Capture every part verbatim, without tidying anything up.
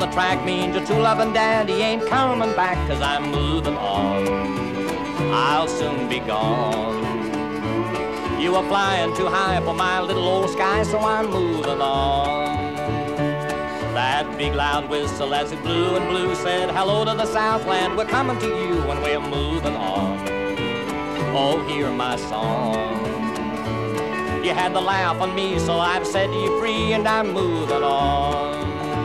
the track means your true loving daddy ain't coming back, 'cause I'm moving on. I'll soon be gone. You were flying too high for my little old sky, so I'm moving on. That big loud whistle as it blew and blew said, hello to the Southland, we're coming to you and we're moving on. Oh, hear my song. You had the laugh on me, so I've set you free and I'm moving on.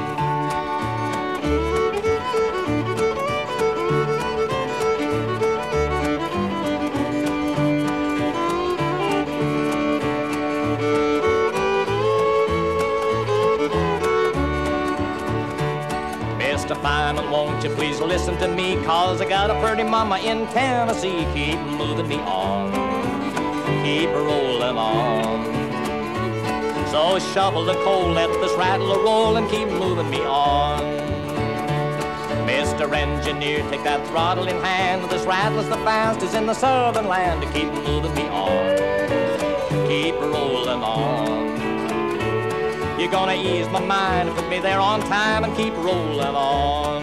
Mister Fireman, won't you please listen to me, 'cause I got a pretty mama in Tennessee. Keep moving me on, keep rolling on. So shovel the coal, let this rattler roll and keep moving me on. Mister Engineer, take that throttle in hand. This rattler's the fastest in the southern land. To keep moving me on, keep rolling on. You're gonna ease my mind, put me there on time and keep rolling on.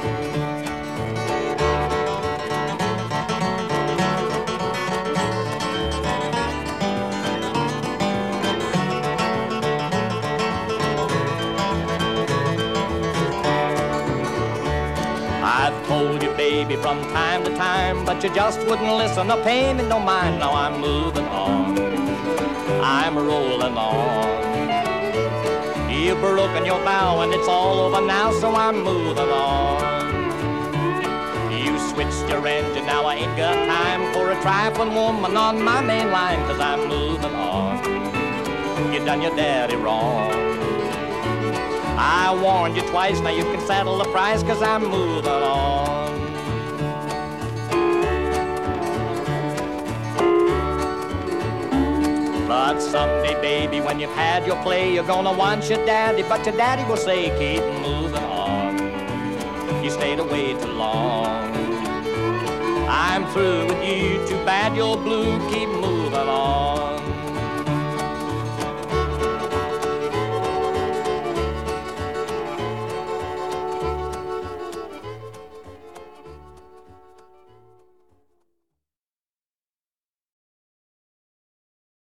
I've told you, baby, from time to time, but you just wouldn't listen or pay me no mind. Now I'm moving on, I'm rolling on. You've broken your vow and it's all over now, so I'm moving on. You switched your engine, now I ain't got time for a trifling woman on my main line, 'cause I'm moving on. You done your daddy wrong. I warned you twice, now you can settle the price, 'cause I'm moving on. But someday, baby, when you've had your play, you're gonna want your daddy, but your daddy will say, keep moving on. You stayed away too long. I'm through with you, too bad you're blue, keep moving on.